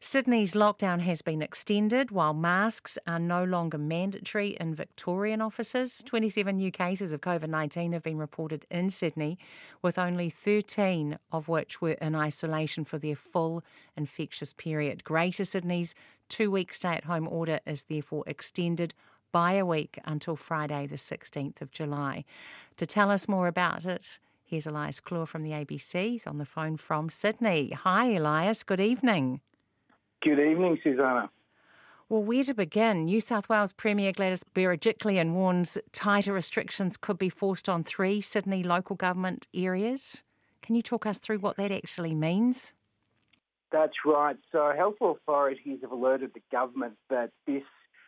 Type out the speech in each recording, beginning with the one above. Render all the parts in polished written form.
Sydney's lockdown has been extended while masks are no longer mandatory in Victorian offices. 27 new cases of COVID-19 have been reported in Sydney, with only 13 of which were in isolation for their full infectious period. Greater Sydney's 2-week stay-at-home order is therefore extended by a week until Friday the 16th of July. To tell us more about it, here's Elias Clore from the ABC. He's on the phone from Sydney. Hi Elias, good evening. Good evening, Susanna. Well, where to begin? New South Wales Premier Gladys Berejiklian warns tighter restrictions could be forced on 3 Sydney local government areas. Can you talk us through what that actually means? That's right. So health authorities have alerted the government that this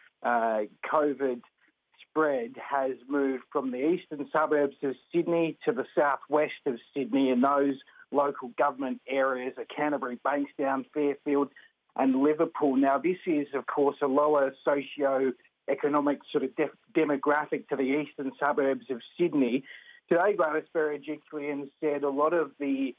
COVID spread has moved from the eastern suburbs of Sydney to the southwest of Sydney, and those local government areas are Canterbury, Bankstown, Fairfield and Liverpool. Now, this is, of course, a lower socio-economic sort of demographic to the eastern suburbs of Sydney. Today, Gladys Berejiklian said a lot of the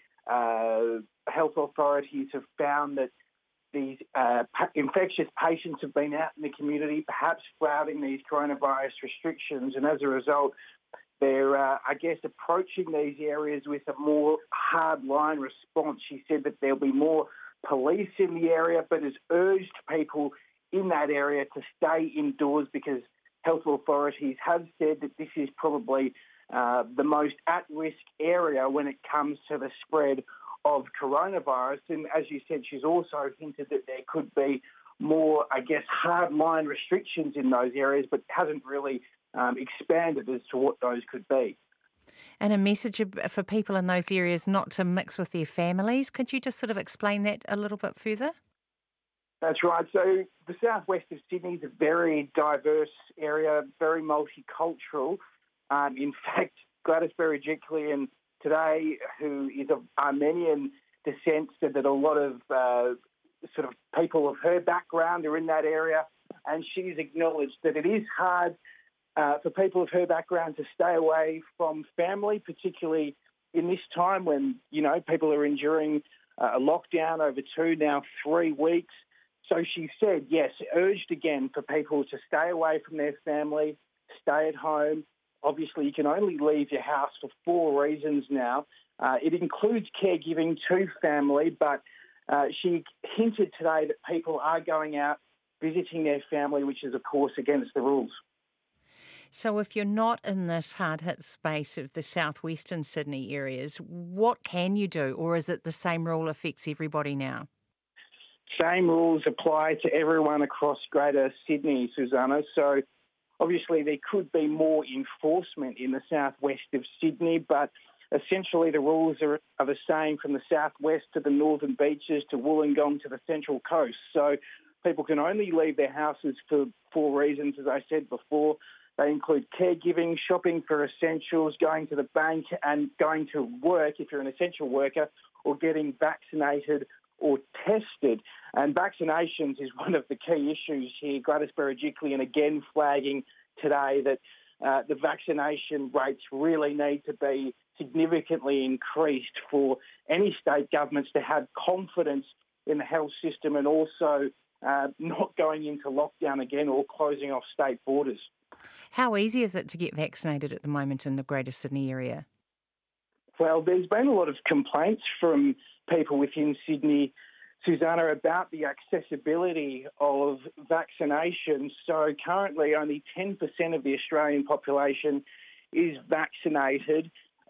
health authorities have found that these infectious patients have been out in the community, perhaps flouting these coronavirus restrictions, and as a result, they're, approaching these areas with a more hard-line response. She said that there'll be more police in the area, but has urged people in that area to stay indoors because health authorities have said that this is probably the most at-risk area when it comes to the spread of coronavirus. And as you said, she's also hinted that there could be more, hard-line restrictions in those areas, but hasn't really expanded as to what those could be. And a message for people in those areas not to mix with their families. Could you just sort of explain that a little bit further? That's right. So the southwest of Sydney is a very diverse area, very multicultural. In fact, Gladys Berejiklian today, who is of Armenian descent, said that a lot of sort of people of her background are in that area, and she's acknowledged that it is hard for people of her background to stay away from family, particularly in this time when, people are enduring a lockdown over 2, now 3 weeks. So she said, yes, urged again for people to stay away from their family, stay at home. Obviously, you can only leave your house for 4 reasons now. It includes caregiving to family, but she hinted today that people are going out visiting their family, which is, of course, against the rules. So if you're not in this hard-hit space of the southwestern Sydney areas, what can you do? Or is it the same rule affects everybody now? Same rules apply to everyone across Greater Sydney, Susanna. So obviously there could be more enforcement in the southwest of Sydney, but essentially the rules are the same from the southwest to the northern beaches to Wollongong to the central coast. So people can only leave their houses for 4 reasons, as I said before. They include caregiving, shopping for essentials, going to the bank and going to work if you're an essential worker, or getting vaccinated or tested. And vaccinations is one of the key issues here. Gladys Berejiklian again flagging today that the vaccination rates really need to be significantly increased for any state governments to have confidence in the health system and also not going into lockdown again or closing off state borders. How easy is it to get vaccinated at the moment in the Greater Sydney area? Well, there's been a lot of complaints from people within Sydney, Susanna, about the accessibility of vaccinations. So currently only 10% of the Australian population is vaccinated.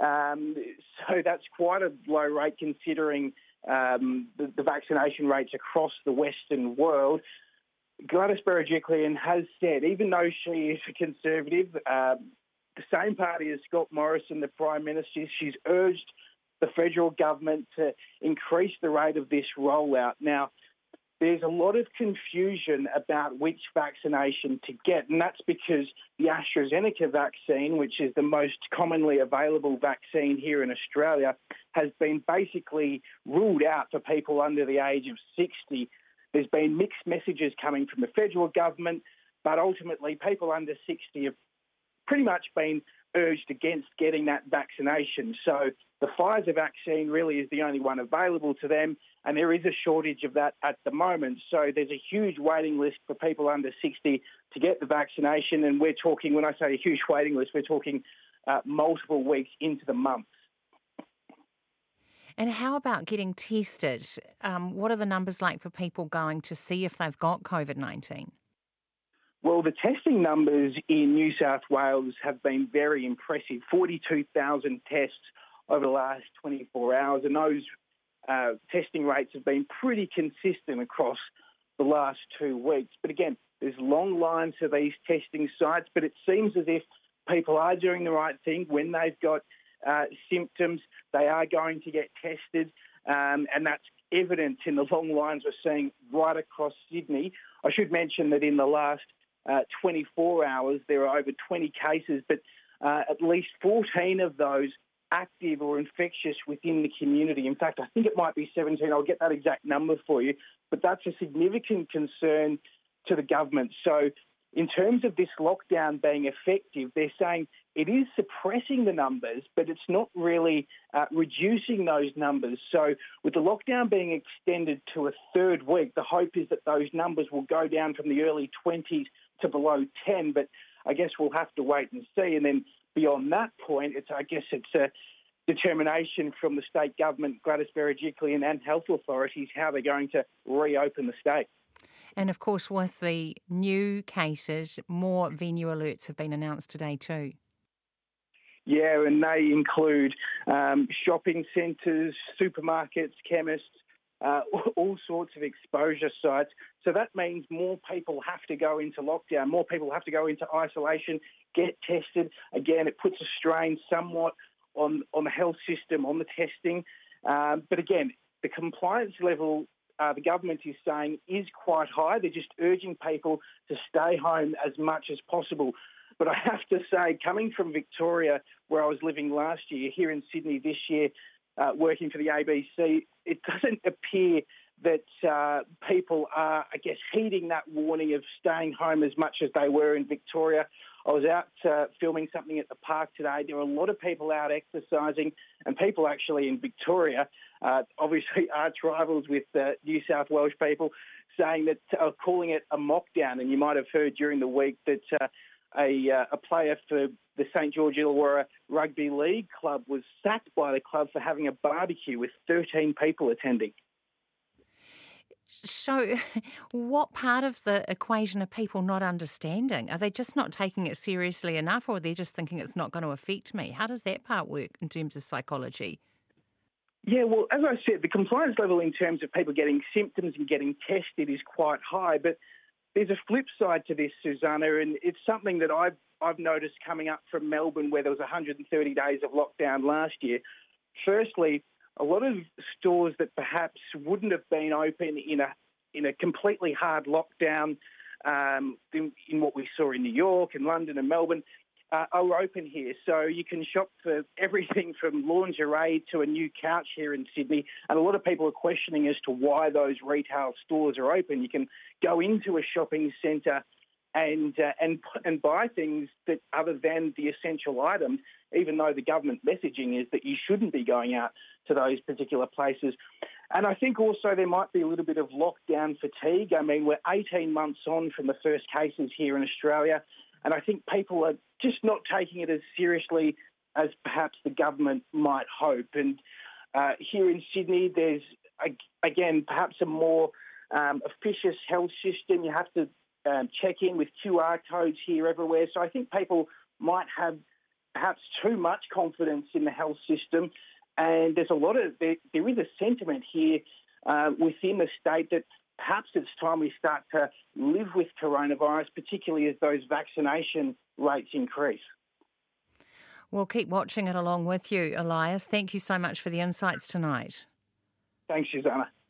So that's quite a low rate considering the vaccination rates across the Western world. Gladys Berejiklian has said, even though she is a Conservative, the same party as Scott Morrison, the Prime Minister, she's urged the federal government to increase the rate of this rollout. Now, there's a lot of confusion about which vaccination to get, and that's because the AstraZeneca vaccine, which is the most commonly available vaccine here in Australia, has been basically ruled out for people under the age of 60. There's been mixed messages coming from the federal government, but ultimately people under 60 have pretty much been urged against getting that vaccination. So the Pfizer vaccine really is the only one available to them, and there is a shortage of that at the moment. So there's a huge waiting list for people under 60 to get the vaccination, and we're talking, when I say a huge waiting list, we're talking multiple weeks into the month. And how about getting tested? What are the numbers like for people going to see if they've got COVID-19? Well, the testing numbers in New South Wales have been very impressive. 42,000 tests over the last 24 hours, and those testing rates have been pretty consistent across the last 2 weeks. But again, there's long lines to these testing sites, but it seems as if people are doing the right thing. When they've got symptoms, they are going to get tested, and that's evident in the long lines we're seeing right across Sydney. I should mention that in the last 24 hours, there are over 20 cases, but at least 14 of those active or infectious within the community. In fact, I think it might be 17. I'll get that exact number for you, but that's a significant concern to the government. So in terms of this lockdown being effective, they're saying it is suppressing the numbers, but it's not really reducing those numbers. So with the lockdown being extended to a third week, the hope is that those numbers will go down from the early 20s to below 10, but I guess we'll have to wait and see. And then beyond that point, it's a determination from the state government, Gladys Berejiklian, and health authorities how they're going to reopen the state. And of course, with the new cases, more venue alerts have been announced today too. Yeah, and they include shopping centres, supermarkets, chemists, all sorts of exposure sites. So that means more people have to go into lockdown, more people have to go into isolation, get tested. Again, it puts a strain somewhat on the health system, on the testing. But again, the compliance level, the government is saying, is quite high. They're just urging people to stay home as much as possible. But I have to say, coming from Victoria, where I was living last year, here in Sydney this year, working for the ABC, it doesn't appear that people are, I guess, heeding that warning of staying home as much as they were in Victoria. I was out filming something at the park today. There were a lot of people out exercising, and people actually in Victoria, obviously arch rivals with New South Wales people, saying that, calling it a mockdown. And you might have heard during the week that a player for the St George Illawarra Rugby League club was sacked by the club for having a barbecue with 13 people attending. So what part of the equation are people not understanding? Are they just not taking it seriously enough, or are they just thinking it's not going to affect me? How does that part work in terms of psychology? Yeah, well, as I said, the compliance level in terms of people getting symptoms and getting tested is quite high, but there's a flip side to this, Susanna, and it's something that I've noticed coming up from Melbourne, where there was 130 days of lockdown last year. Firstly, a lot of stores that perhaps wouldn't have been open in a completely hard lockdown, in what we saw in New York and London and Melbourne, are open here. So you can shop for everything from lingerie to a new couch here in Sydney. And a lot of people are questioning as to why those retail stores are open. You can go into a shopping centre and buy things that other than the essential items, even though the government messaging is that you shouldn't be going out to those particular places. And I think also there might be a little bit of lockdown fatigue. I mean, we're 18 months on from the first cases here in Australia, and I think people are just not taking it as seriously as perhaps the government might hope. And here in Sydney, there's, again, perhaps a more officious health system. You have to check in with QR codes here everywhere. So I think people might have perhaps too much confidence in the health system. And there's there is a sentiment here within the state that perhaps it's time we start to live with coronavirus, particularly as those vaccination rates increase. We'll keep watching it along with you, Elias. Thank you so much for the insights tonight. Thanks, Susanna.